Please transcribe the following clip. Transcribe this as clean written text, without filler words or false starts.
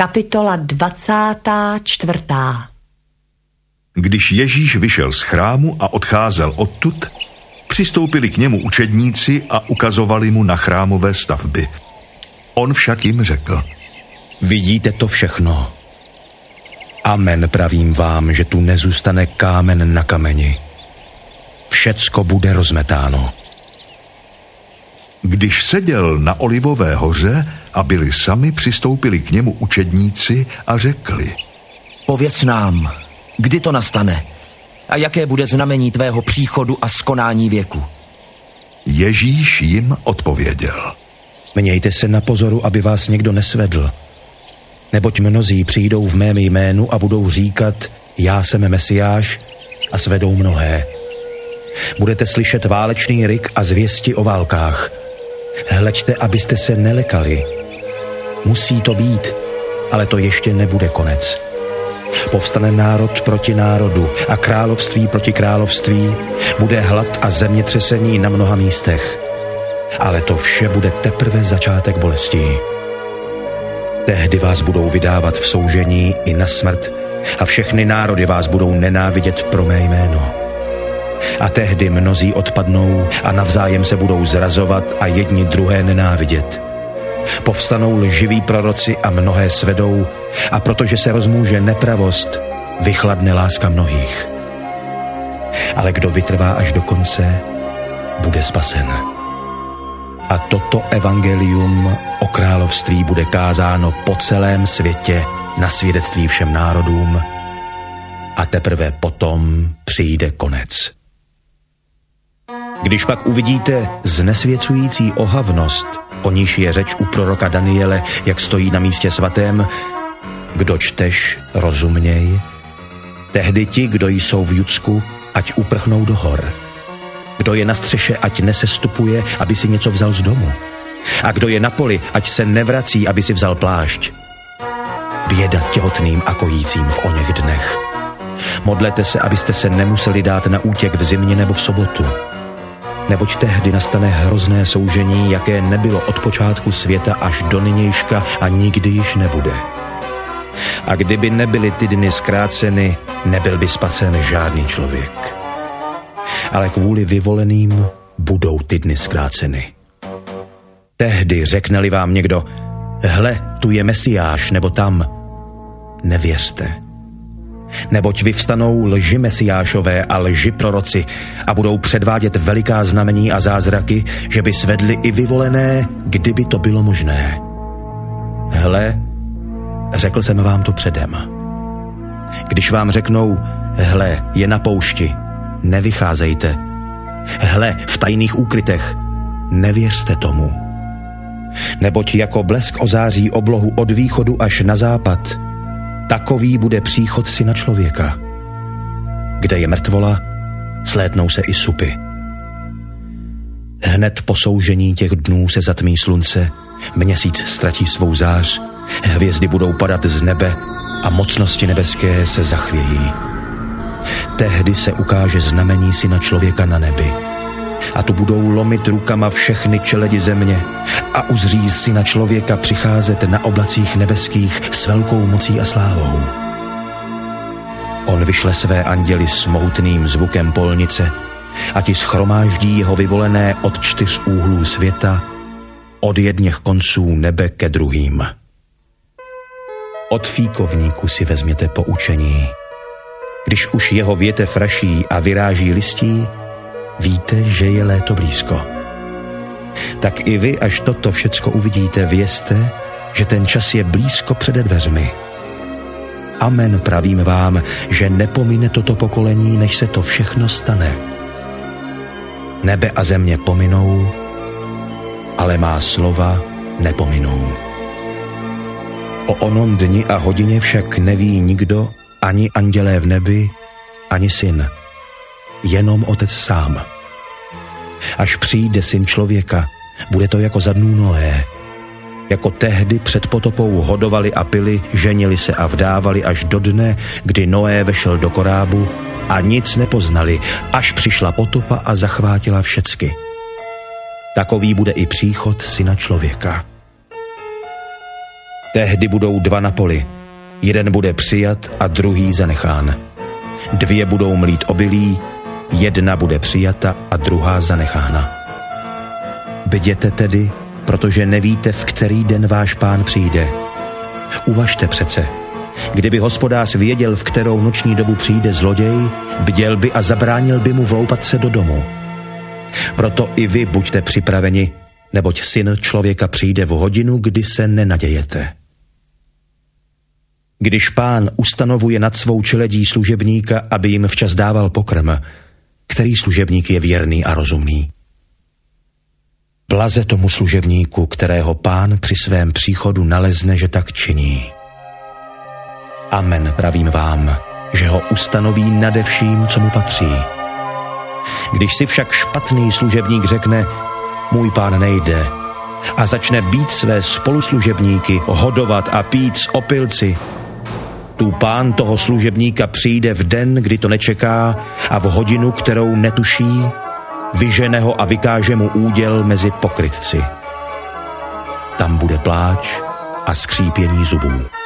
Kapitola 24. Když Ježíš vyšel z chrámu a odcházel odtud, přistoupili k němu učedníci a ukazovali mu na chrámové stavby. On však jim řekl: Vidíte to všechno? Amen, pravím vám, že tu nezůstane kámen na kameni. Všecko bude rozmetáno. Když seděl na Olivové hoře a byli sami, přistoupili k němu učedníci a řekli: Pověz nám, kdy to nastane a jaké bude znamení tvého příchodu a skonání věku. Ježíš jim odpověděl: Mějte se na pozoru, aby vás někdo nesvedl. Neboť mnozí přijdou v mém jménu a budou říkat: Já jsem Mesiáš, a svedou mnohé. Budete slyšet válečný ryk a zvěsti o válkách. Hleďte, abyste se nelekali. Musí to být, ale to ještě nebude konec. Povstane národ proti národu a království proti království. Bude hlad a zemětřesení na mnoha místech. Ale to vše bude teprve začátek bolestí. Tehdy vás budou vydávat v soužení i na smrt a všechny národy vás budou nenávidět pro mé jméno. A tehdy mnozí odpadnou a navzájem se budou zrazovat a jedni druhé nenávidět. Povstanou lživí proroci a mnohé svedou, a protože se rozmůže nepravost, vychladne láska mnohých. Ale kdo vytrvá až do konce, bude spasen. A toto evangelium o království bude kázáno po celém světě na svědectví všem národům, a teprve potom přijde konec. Když pak uvidíte znesvěcující ohavnost, o níž je řeč u proroka Daniele, jak stojí na místě svatém, kdo čteš, rozuměj. Tehdy ti, kdo jsou v Judsku, ať uprchnou do hor. Kdo je na střeše, ať nesestupuje, aby si něco vzal z domu. A kdo je na poli, ať se nevrací, aby si vzal plášť. Běda těhotným a kojícím v oněch dnech. Modlete se, abyste se nemuseli dát na útěk v zimě nebo v sobotu. Neboť tehdy nastane hrozné soužení, jaké nebylo od počátku světa až do nynějška a nikdy již nebude. A kdyby nebyly ty dny zkráceny, nebyl by spasen žádný člověk. Ale kvůli vyvoleným budou ty dny zkráceny. Tehdy řekne-li vám někdo: Hle, tu je Mesiáš, nebo tam, nevěřte. Neboť vyvstanou lži mesiášové a lži proroci a budou předvádět veliká znamení a zázraky, že by svedli i vyvolené, kdyby to bylo možné. Hle, řekl jsem vám to předem. Když vám řeknou: Hle, je na poušti, nevycházejte. Hle, v tajných úkrytech, nevěřte tomu. Neboť jako blesk ozáří oblohu od východu až na západ, takový bude příchod Syna člověka. Kde je mrtvola, slétnou se i supy. Hned po soužení těch dnů se zatmí slunce, měsíc ztratí svou zář, hvězdy budou padat z nebe a mocnosti nebeské se zachvějí. Tehdy se ukáže znamení Syna člověka na nebi. A tu budou lomit rukama všechny čeledi země a uzří Syna člověka přicházet na oblacích nebeských s velkou mocí a slávou. On vyšle své anděly s mohutným zvukem polnice a ti shromáždí jeho vyvolené od 4 úhlů světa, od jedněch konců nebe ke druhým. Od fíkovníku si vezměte poučení. Když už jeho větev raší a vyráží listí, víte, že je léto blízko. Tak i vy, až toto všecko uvidíte, vězte, že ten čas je blízko přede dveřmi. Amen, pravím vám, že nepomine toto pokolení, než se to všechno stane. Nebe a země pominou, ale má slova nepominou. O onom dni a hodině však neví nikdo, ani andělé v nebi, ani Syn, jenom Otec sám. Až přijde Syn člověka, bude to jako za dnů Noé. Jako tehdy před potopou hodovali a pili, ženili se a vdávali až do dne, kdy Noé vešel do korábu a nic nepoznali, až přišla potopa a zachvátila všecky. Takový bude i příchod Syna člověka. Tehdy budou 2 na poli. Jeden bude přijat a druhý zanechán. 2 budou mlít obilí, 1 bude přijata a druhá zanechána. Bděte tedy, protože nevíte, v který den váš Pán přijde. Uvažte přece. Kdyby hospodář věděl, v kterou noční dobu přijde zloděj, bděl by a zabránil by mu vloupat se do domu. Proto i vy buďte připraveni, neboť Syn člověka přijde v hodinu, kdy se nenadějete. Když Pán ustanovuje nad svou čeledí služebníka, aby jim včas dával pokrm, který služebník je věrný a rozumný? Blaze tomu služebníku, kterého Pán při svém příchodu nalezne, že tak činí. Amen, pravím vám, že ho ustanoví nade vším, co mu patří. Když si však špatný služebník řekne, můj pán nejde, a začne bít své spoluslužebníky, hodovat a pít z opilci, tu pán toho služebníka přijde v den, kdy to nečeká a v hodinu, kterou netuší, vyžene ho a vykáže mu úděl mezi pokrytci. Tam bude pláč a skřípění zubů.